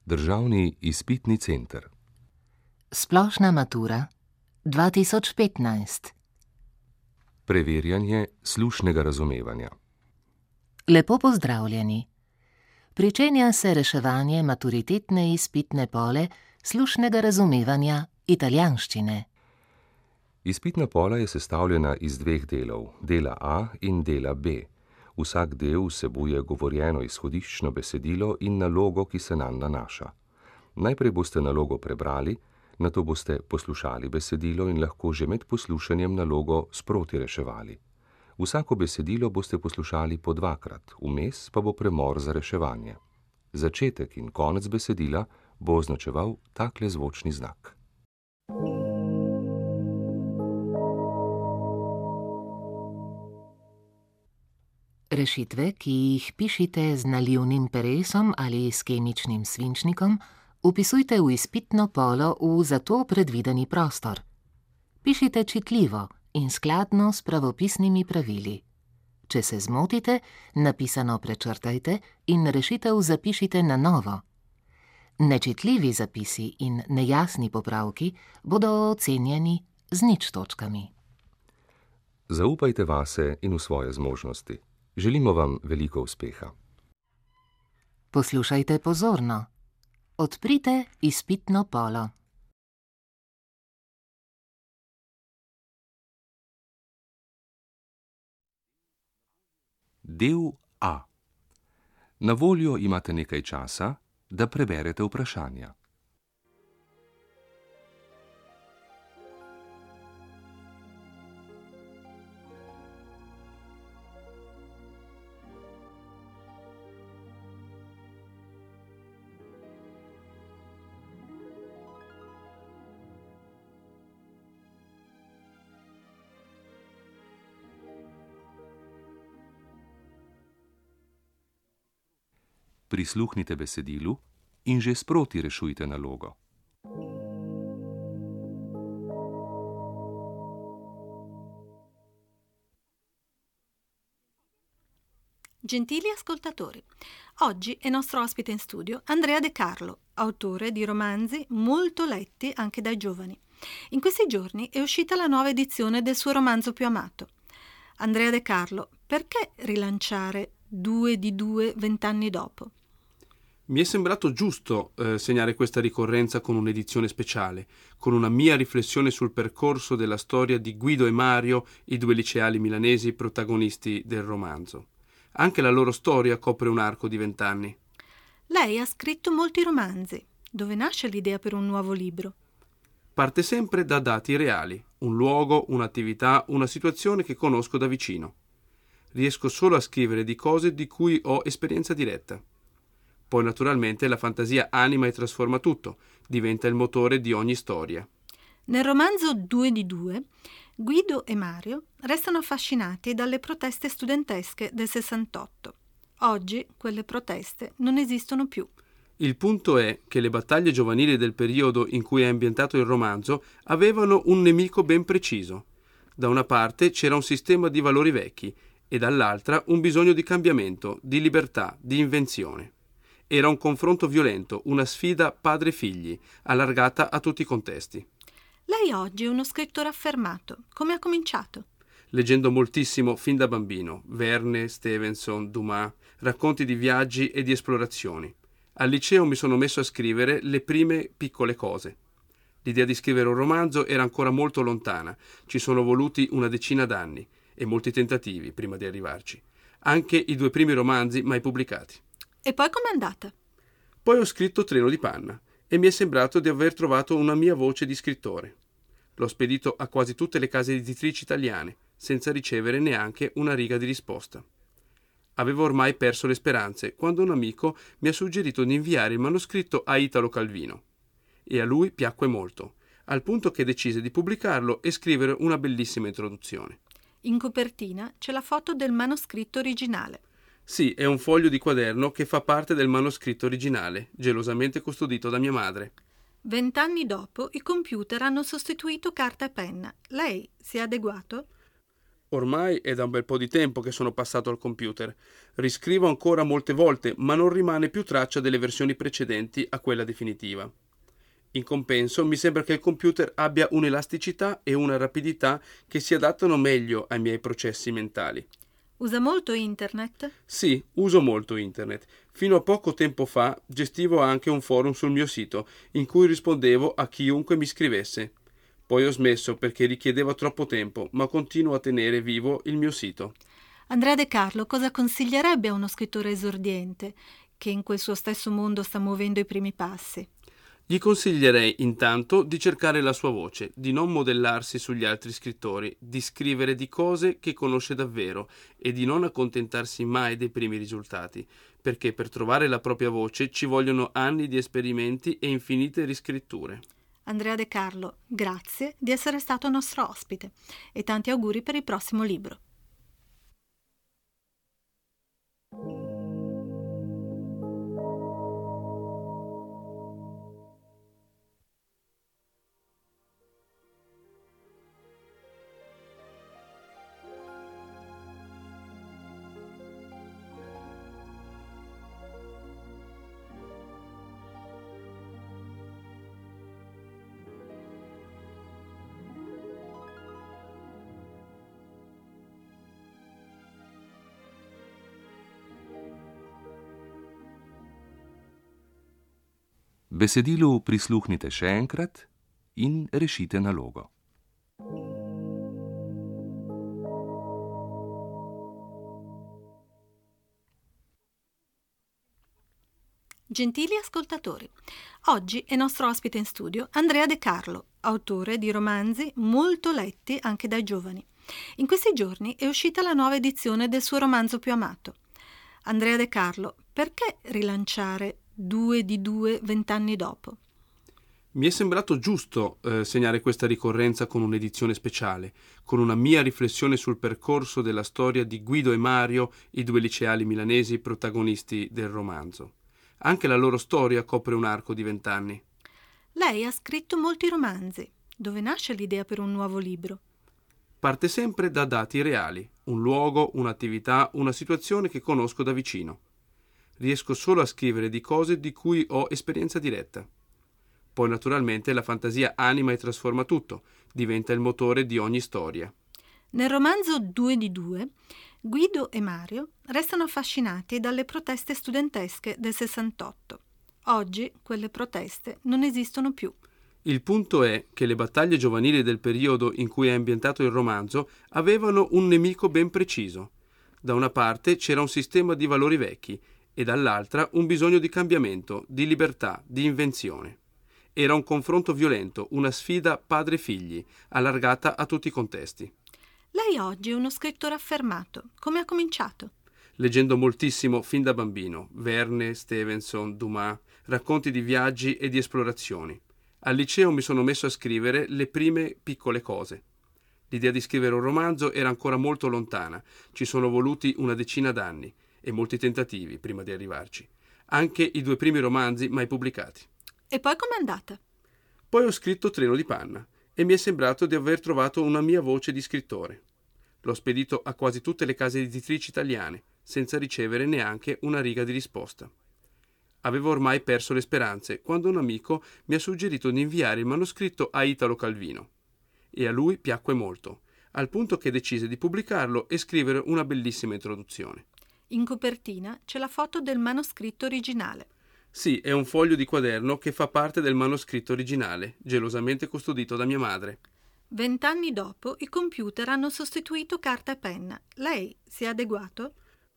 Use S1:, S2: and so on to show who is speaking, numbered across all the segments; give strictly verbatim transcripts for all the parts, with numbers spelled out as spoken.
S1: Državni izpitni center.
S2: Splošna matura dva tisoč petnajst.
S1: Preverjanje slušnega razumevanja.
S2: Lepo pozdravljeni. Pričenja se reševanje maturitetne izpitne pole slušnega razumevanja italijanščine.
S1: Izpitna pola je sestavljena iz dveh delov, dela A in dela B. Vsak del vsebuje govorjeno izhodiščno besedilo in nalogo, ki se nanj nanaša. Najprej boste nalogo prebrali, nato boste poslušali besedilo in lahko že med poslušanjem nalogo sproti reševali. Vsako besedilo boste poslušali po dvakrat, vmes pa bo premor za reševanje. Začetek in konec besedila bo označeval takle zvočni znak.
S2: Rešitve, ki jih pišite z nalivnim peresom ali s kemičnim svinčnikom, vpisujte v izpitno polo v za to predvideni prostor. Pišite čitljivo in skladno s pravopisnimi pravili. Če se zmotite, napisano prečrtajte in rešitev zapišite na novo. Nečitljivi zapisi in nejasni popravki bodo ocenjeni z nič točkami.
S1: Zaupajte vase in v svoje zmožnosti. Želimo vam veliko uspeha.
S2: Poslušajte pozorno. Odprite izpitno polo.
S1: Del A. Na voljo imate nekaj časa, da preberete vprašanja. Prisluhnite besedilu in že sproti rešujte nalogo.
S3: Gentili ascoltatori, oggi è nostro ospite in studio Andrea De Carlo, autore di romanzi molto letti anche dai giovani. In questi giorni è uscita la nuova edizione del suo romanzo più amato. Andrea De Carlo, perché rilanciare Due di due vent'anni dopo?
S4: Mi è sembrato giusto eh, segnare questa ricorrenza con un'edizione speciale, con una mia riflessione sul percorso della storia di Guido e Mario, i due liceali milanesi protagonisti del romanzo. Anche la loro storia copre un arco di vent'anni.
S3: Lei ha scritto molti romanzi. Dove nasce l'idea per un nuovo libro?
S4: Parte sempre da dati reali, un luogo, un'attività, una situazione che conosco da vicino. Riesco solo a scrivere di cose di cui ho esperienza diretta. Poi naturalmente la fantasia anima e trasforma tutto, diventa il motore di ogni storia.
S3: Nel romanzo Due di due, Guido e Mario restano affascinati dalle proteste studentesche del sessantotto. Oggi quelle proteste non esistono più.
S4: Il punto è che le battaglie giovanili del periodo in cui è ambientato il romanzo avevano un nemico ben preciso. Da una parte c'era un sistema di valori vecchi e dall'altra un bisogno di cambiamento, di libertà, di invenzione. Era un confronto violento, una sfida padre-figli, allargata a tutti i contesti.
S3: Lei oggi è uno scrittore affermato. Come ha cominciato?
S4: Leggendo moltissimo fin da bambino, Verne, Stevenson, Dumas, racconti di viaggi e di esplorazioni. Al liceo mi sono messo a scrivere le prime piccole cose. L'idea di scrivere un romanzo era ancora molto lontana, ci sono voluti una decina d'anni e molti tentativi prima di arrivarci. Anche i due primi romanzi mai pubblicati.
S3: E poi com'è andata?
S4: Poi ho scritto Treno di panna e mi è sembrato di aver trovato una mia voce di scrittore. L'ho spedito a quasi tutte le case editrici italiane, senza ricevere neanche una riga di risposta. Avevo ormai perso le speranze quando un amico mi ha suggerito di inviare il manoscritto a Italo Calvino. E a lui piacque molto, al punto che decise di pubblicarlo e scrivere una bellissima introduzione.
S3: In copertina c'è la foto del manoscritto originale.
S4: Sì, è un foglio di quaderno che fa parte del manoscritto originale, gelosamente custodito da mia madre.
S3: Vent'anni dopo i computer hanno sostituito carta e penna. Lei si è adeguato?
S4: Ormai è da un bel po' di tempo che sono passato al computer. Riscrivo ancora molte volte, ma non rimane più traccia delle versioni precedenti a quella definitiva. In compenso, mi sembra che il computer abbia un'elasticità e una rapidità che si adattano meglio ai miei processi mentali.
S3: Usa molto internet?
S4: Sì, uso molto internet. Fino a poco tempo fa gestivo anche un forum sul mio sito, in cui rispondevo a chiunque mi scrivesse. Poi ho smesso perché richiedeva troppo tempo, ma continuo a tenere vivo il mio sito.
S3: Andrea De Carlo cosa consiglierebbe a uno scrittore esordiente che in quel suo stesso mondo sta muovendo i primi passi?
S4: Gli consiglierei intanto di cercare la sua voce, di non modellarsi sugli altri scrittori, di scrivere di cose che conosce davvero e di non accontentarsi mai dei primi risultati, perché per trovare la propria voce ci vogliono anni di esperimenti e infinite riscritture.
S3: Andrea De Carlo, grazie di essere stato nostro ospite e tanti auguri per il prossimo libro.
S1: Besedilu prisluhnite še enkrat in rešite nalogo.
S3: Gentili ascoltatori, oggi è nostro ospite in studio Andrea De Carlo, autore di romanzi molto letti anche dai giovani. In questi giorni è uscita la nuova edizione del suo romanzo più amato. Andrea De Carlo, perché rilanciare Due di due vent'anni dopo?
S4: Mi è sembrato giusto eh, segnare questa ricorrenza con un'edizione speciale, con una mia riflessione sul percorso della storia di Guido e Mario, i due liceali milanesi protagonisti del romanzo. Anche la loro storia copre un arco di vent'anni.
S3: Lei ha scritto molti romanzi. Dove nasce l'idea per un nuovo libro?
S4: Parte sempre da dati reali, un luogo, un'attività, una situazione che conosco da vicino. Riesco solo a scrivere di cose di cui ho esperienza diretta. Poi naturalmente la fantasia anima e trasforma tutto, diventa il motore di ogni storia.
S3: Nel romanzo Due di due, Guido e Mario restano affascinati dalle proteste studentesche del sessantotto. Oggi quelle proteste non esistono più.
S4: Il punto è che le battaglie giovanili del periodo in cui è ambientato il romanzo avevano un nemico ben preciso. Da una parte c'era un sistema di valori vecchi e dall'altra un bisogno di cambiamento, di libertà, di invenzione. Era un confronto violento, una sfida padre-figli, allargata a tutti i contesti.
S3: Lei oggi è uno scrittore affermato. Come ha cominciato?
S4: Leggendo moltissimo fin da bambino, Verne, Stevenson, Dumas, racconti di viaggi e di esplorazioni. Al liceo mi sono messo a scrivere le prime piccole cose. L'idea di scrivere un romanzo era ancora molto lontana, ci sono voluti una decina d'anni e molti tentativi prima di arrivarci. Anche i due primi romanzi mai pubblicati.
S3: E poi com'è andata?
S4: Poi ho scritto Treno di panna e mi è sembrato di aver trovato una mia voce di scrittore. L'ho spedito a quasi tutte le case editrici italiane, senza ricevere neanche una riga di risposta. Avevo ormai perso le speranze quando un amico mi ha suggerito di inviare il manoscritto a Italo Calvino. E a lui piacque molto, al punto che decise di pubblicarlo e scrivere una bellissima introduzione.
S3: In copertina c'è la foto del manoscritto originale.
S4: Sì, è un foglio di quaderno che fa parte del manoscritto originale, gelosamente custodito da mia madre.
S3: Vent'anni dopo i computer hanno sostituito carta e penna. Lei si è adeguato?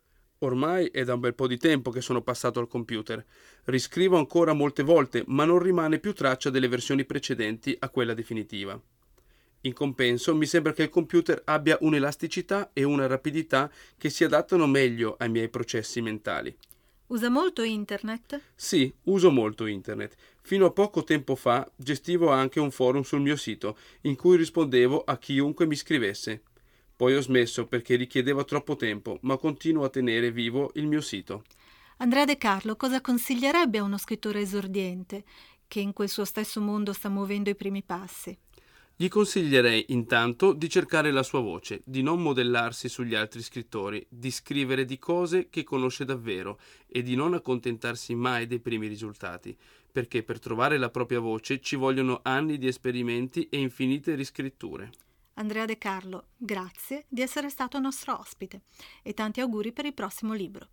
S4: Ormai è da un bel po' di tempo che sono passato al computer. Riscrivo ancora molte volte, ma non rimane più traccia delle versioni precedenti a quella definitiva. In compenso, mi sembra che il computer abbia un'elasticità e una rapidità che si adattano meglio ai miei processi mentali.
S3: Usa molto internet?
S4: Sì, uso molto internet. Fino a poco tempo fa gestivo anche un forum sul mio sito, in cui rispondevo a chiunque mi scrivesse. Poi ho smesso perché richiedeva troppo tempo, ma continuo a tenere vivo il mio sito.
S3: Andrea De Carlo cosa consiglierebbe a uno scrittore esordiente che in quel suo stesso mondo sta muovendo i primi passi?
S4: Gli consiglierei intanto di cercare la sua voce, di non modellarsi sugli altri scrittori, di scrivere di cose che conosce davvero e di non accontentarsi mai dei primi risultati, perché per trovare la propria voce ci vogliono anni di esperimenti e infinite riscritture.
S3: Andrea De Carlo, grazie di essere stato nostro ospite e tanti auguri per il prossimo libro.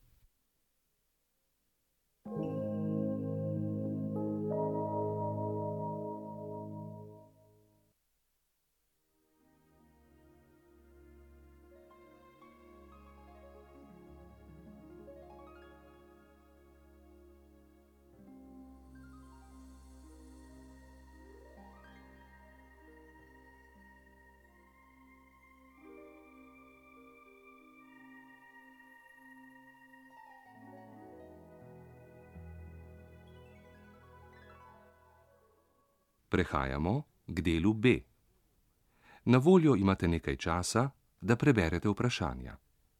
S1: Prehajamo k delu B. Na voljo imate nekaj časa, da preberete vprašanja.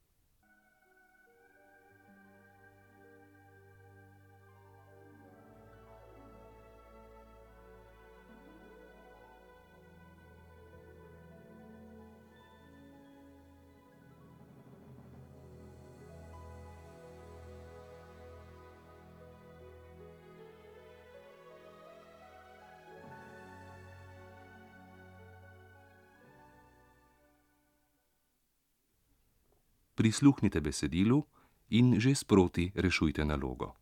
S1: Prisluhnite besedilu in že sproti rešujte nalogo.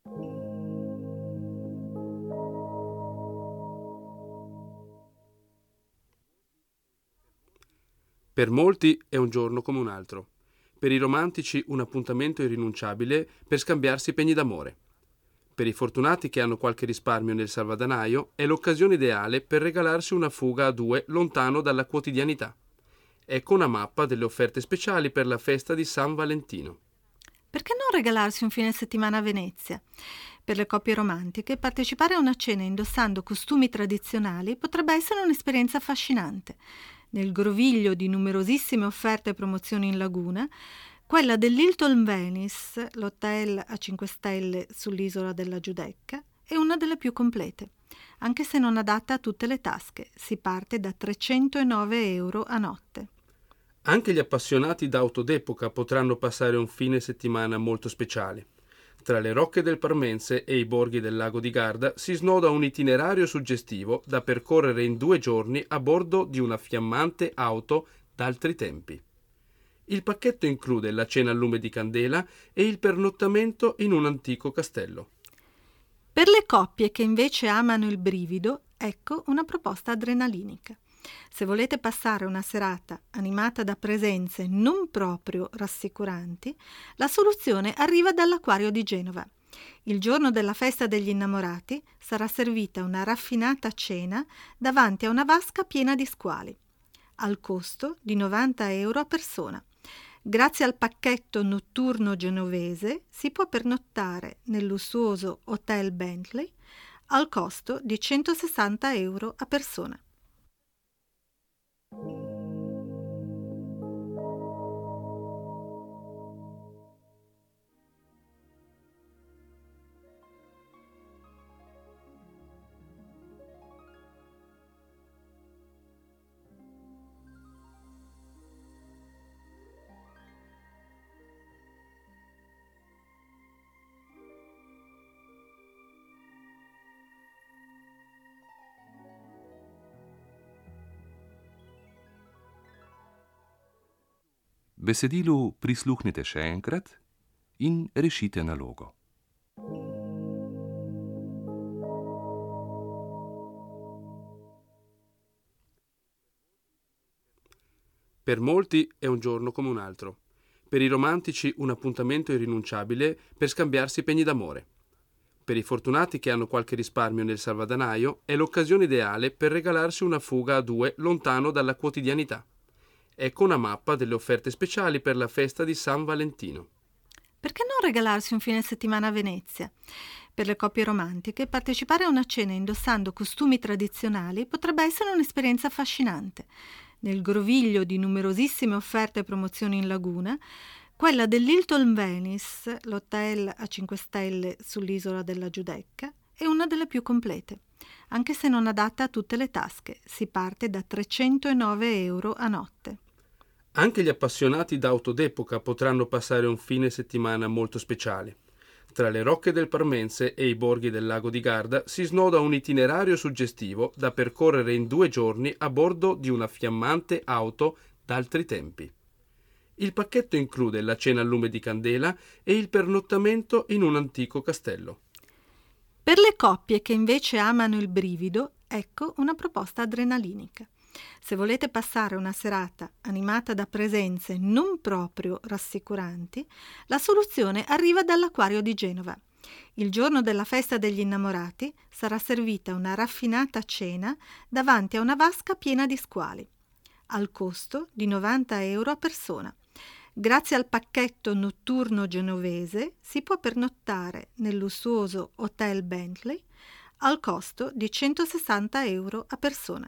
S4: Per molti è un giorno come un altro. Per i romantici un appuntamento irrinunciabile per scambiarsi pegni d'amore. Per i fortunati che hanno qualche risparmio nel salvadanaio è l'occasione ideale per regalarsi una fuga a due lontano dalla quotidianità. Ecco una mappa delle offerte speciali per la festa di San Valentino.
S3: Perché non regalarsi un fine settimana a Venezia? Per le coppie romantiche, partecipare a una cena indossando costumi tradizionali potrebbe essere un'esperienza affascinante. Nel groviglio di numerosissime offerte e promozioni in laguna, quella dell'Hilton Venice, l'hotel a cinque stelle sull'isola della Giudecca, è una delle più complete, anche se non adatta a tutte le tasche. Si parte da trecentonove euro a notte.
S4: Anche gli appassionati d'auto d'epoca potranno passare un fine settimana molto speciale. Tra le rocche del Parmense e i borghi del lago di Garda si snoda un itinerario suggestivo da percorrere in due giorni a bordo di una fiammante auto d'altri tempi. Il pacchetto include la cena a lume di candela e il pernottamento in un antico castello.
S3: Per le coppie che invece amano il brivido, ecco una proposta adrenalinica. Se volete passare una serata animata da presenze non proprio rassicuranti, la soluzione arriva dall'Acquario di Genova. Il giorno della festa degli innamorati sarà servita una raffinata cena davanti a una vasca piena di squali, al costo di novanta euro a persona. Grazie al pacchetto notturno genovese si può pernottare nel lussuoso Hotel Bentley al costo di centosessanta euro a persona.
S1: Besedilu prisluhnite še enkrat in rešite nalogo.
S4: Per molti è un giorno come un altro. Per i romantici un appuntamento irrinunciabile per scambiarsi pegni d'amore. Per i fortunati che hanno qualche risparmio nel salvadanaio è l'occasione ideale per regalarsi una fuga a due lontano dalla quotidianità. Ecco una mappa delle offerte speciali per la festa di San Valentino.
S3: Perché non regalarsi un fine settimana a Venezia? Per le coppie romantiche, partecipare a una cena indossando costumi tradizionali potrebbe essere un'esperienza affascinante. Nel groviglio di numerosissime offerte e promozioni in laguna, quella dell'Hilton Venice, l'hotel a cinque stelle sull'isola della Giudecca, è una delle più complete, anche se non adatta a tutte le tasche. Si parte da trecentonove euro a notte.
S4: Anche gli appassionati d'auto d'epoca potranno passare un fine settimana molto speciale. Tra le rocche del Parmense e i borghi del lago di Garda si snoda un itinerario suggestivo da percorrere in due giorni a bordo di una fiammante auto d'altri tempi. Il pacchetto include la cena al lume di candela e il pernottamento in un antico castello.
S3: Per le coppie che invece amano il brivido, ecco una proposta adrenalinica. Se volete passare una serata animata da presenze non proprio rassicuranti, la soluzione arriva dall'Acquario di Genova. Il giorno della festa degli innamorati sarà servita una raffinata cena davanti a una vasca piena di squali, al costo di novanta euro a persona. Grazie al pacchetto notturno genovese si può pernottare nel lussuoso Hotel Bentley al costo di centosessanta euro a persona.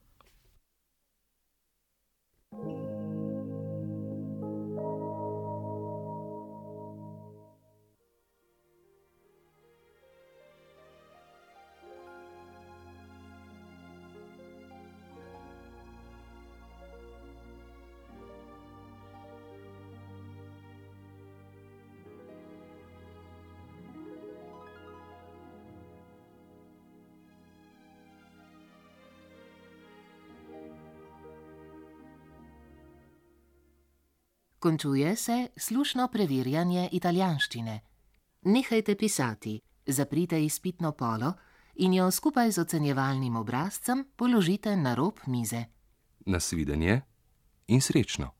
S2: Končuje se slušno preverjanje italijanščine. Nehajte pisati, zaprite izpitno polo in jo skupaj z ocenjevalnim obrazcem položite na rob mize.
S1: Nasvidenje in srečno!